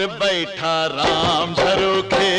बैठा राम झरोखे,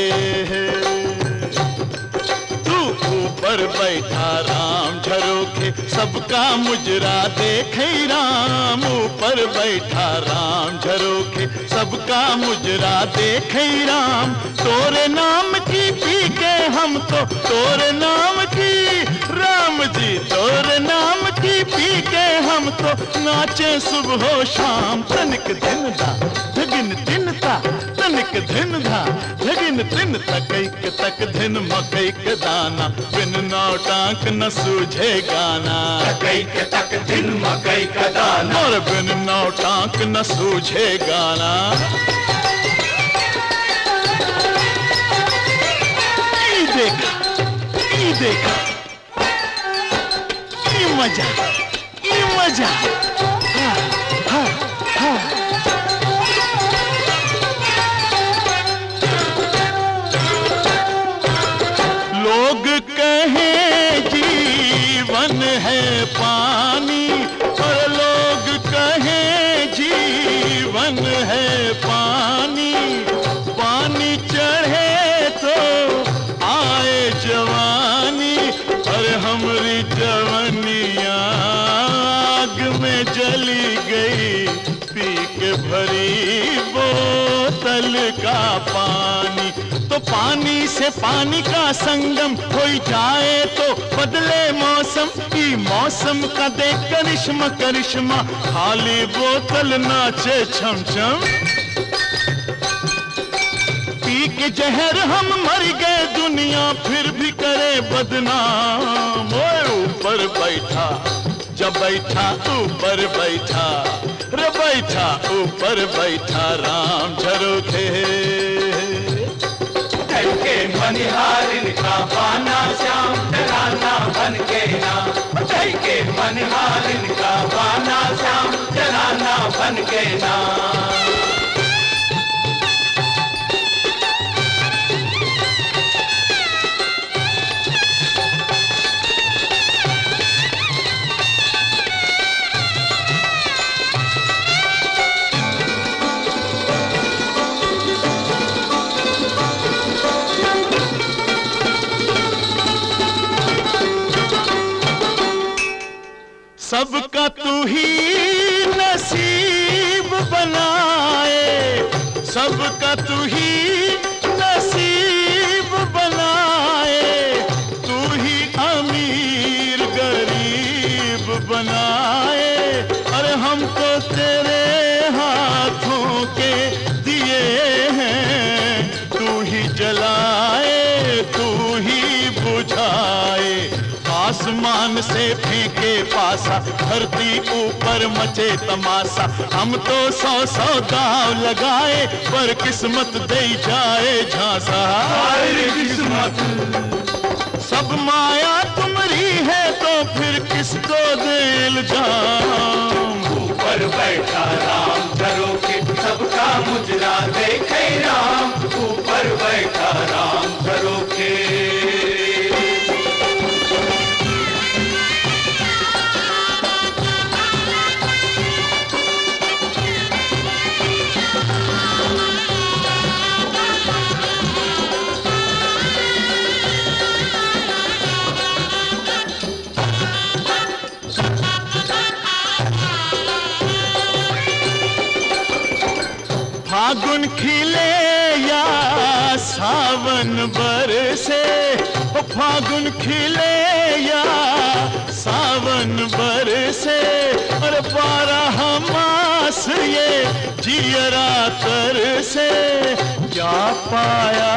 तू ऊपर बैठा राम झरोखे, सबका मुजरा देखे राम। ऊपर बैठा राम झरोखे, सबका मुजरा देखे राम। तोरे नाम की पी के हम तो, तोरे नाम की राम जी, तोरे नाम की पी के हम तो नाचे सुबह शाम। तनिक दिन धा धगिन दिन था, तनिक दिन धा धगिन दिन तकैक तक दिन मकई के दाना। बिन नौटांक न सूझे गाना, तकैक तक दिन मकई का दाना। और बिन नौटांक न सूझे गाना। ई देखा, ई देखा, ई मजा, ई मजा। हाँ, हाँ, हाँ। लोग कहें जीवन है पानी, और लोग कहें जीवन है पानी। पानी चढ़े तो आए जवानी, और हमरी जवानियाँ आग में जली गई। पी के भरी बोतल का पानी, तो पानी से पानी का संगम हो जाए तो बदले मौसम। की मौसम का देख करिश्मा करिश्मा, खाली बोतल नाचे छम छम। पी के जहर हम मर गए, दुनिया फिर भी करे बदनाम। ओए ऊपर बैठा जब बैठा, ऊपर बैठा रे बैठा, ऊपर बैठा राम झरोखे। के मनिहारिन का बाना श्याम जनाना बन के ना। के मनिहारिन का बाना श्याम जनाना बन के ना। सबका तू ही नसीब बनाए, सबका तू ही नसीब बनाए। तू ही अमीर गरीब बनाए, अरे हम तो तेरे हाथों के दिए हैं। तू ही जलाए, तू ही बुझाए। आसमान से फेंके पासा, धरती ऊपर मचे तमाशा। हम तो सौ सौ दाव लगाए, पर किस्मत दे जाए झांसा। किस्मत सब माया तुम्हारी है तो फिर किसको दे इल्जाम। ऊपर बैठा राम झरोखे, सबका मुजरा देखे राम। ऊपर बैठा राम झरोखे। फागुन खिले या सावन बरसे, ओ फागुन खिले या सावन बरसे। और 12 मास ये जियरा तरसे। क्या पाया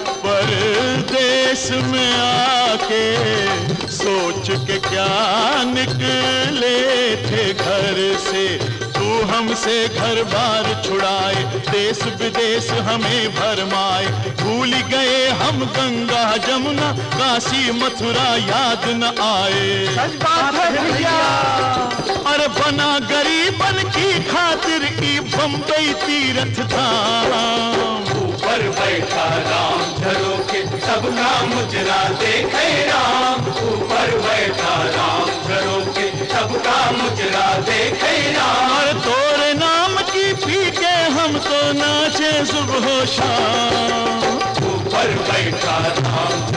परदेश में आके, सोच के क्या निकले थे घर से। तू हमसे घर बार छुड़ाए, देश विदेश हमें भरमाए। भूल गए हम गंगा जमुना, काशी मथुरा याद न आए। सच बात है भैया। और बना गरीबन की खातिर ई बम्बई तीर्थ धाम। ऊपर बैठा राम झरोखे, सबका मुजरा देखे राम। ऊपर बैठा राम झरोखे, सबका मुजरा देखे राम। और तोरे नाम की पी के हम तो नाचे सुबह शाम। ऊपर बैठा राम